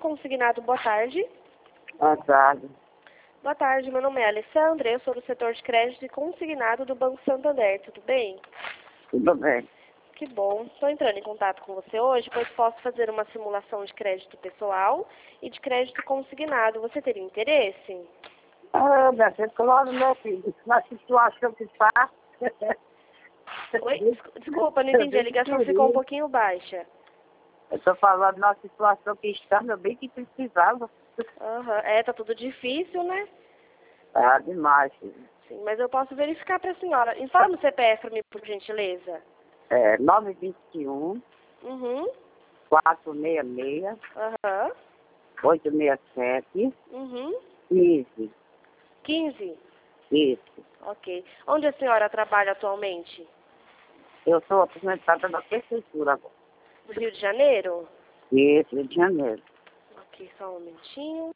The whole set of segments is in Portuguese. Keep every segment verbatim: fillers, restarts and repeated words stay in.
consignado, boa tarde. Boa tarde. Boa tarde, meu nome é Alessandra, eu sou do setor de crédito e consignado do Banco Santander, tudo bem? Tudo bem. Que bom. Estou entrando em contato com você hoje, pois posso fazer uma simulação de crédito pessoal e de crédito consignado. Você teria interesse? Ah, minha filha, claro, meu filho. Na situação que está. Oi? Des- Desculpa, não entendi. A ligação ficou um pouquinho baixa. Eu estou falando na situação que está, meu bem que precisava. Aham. É, tá tudo difícil, né? Ah, demais, filho. Sim, mas eu posso verificar para a senhora. Informe o C P F para mim, por gentileza. É, nove dois um, Uhum. quatro seis seis, Aham. oito seis sete, Uhum. quinze. quinze. Isso. Ok. Onde a senhora trabalha atualmente? Eu sou aposentada da prefeitura agora. No Rio de Janeiro? Isso, Rio de Janeiro. Ok, só um momentinho.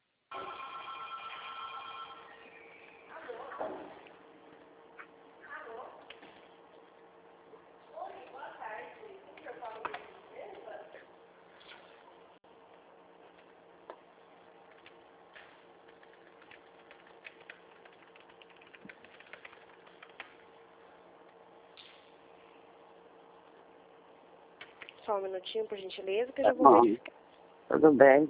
Só um minutinho, por gentileza, que eu Tá já vou bom. verificar. Tudo bem.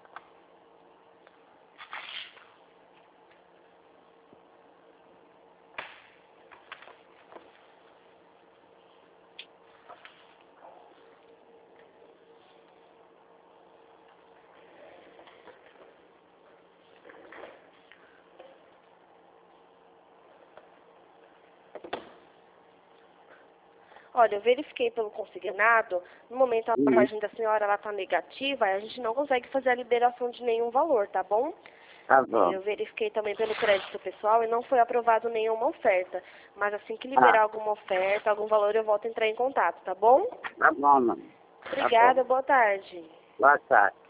Olha, eu verifiquei pelo consignado, no momento a Hum, página da senhora ela está negativa, a gente não consegue fazer a liberação de nenhum valor, tá bom? tá bom. Eu verifiquei também pelo crédito pessoal e não foi aprovado nenhuma oferta. Mas assim que Ah, liberar alguma oferta, algum valor, eu volto a entrar em contato, tá bom? tá bom, mano. Tá bom. Obrigada, boa tarde. Boa tarde.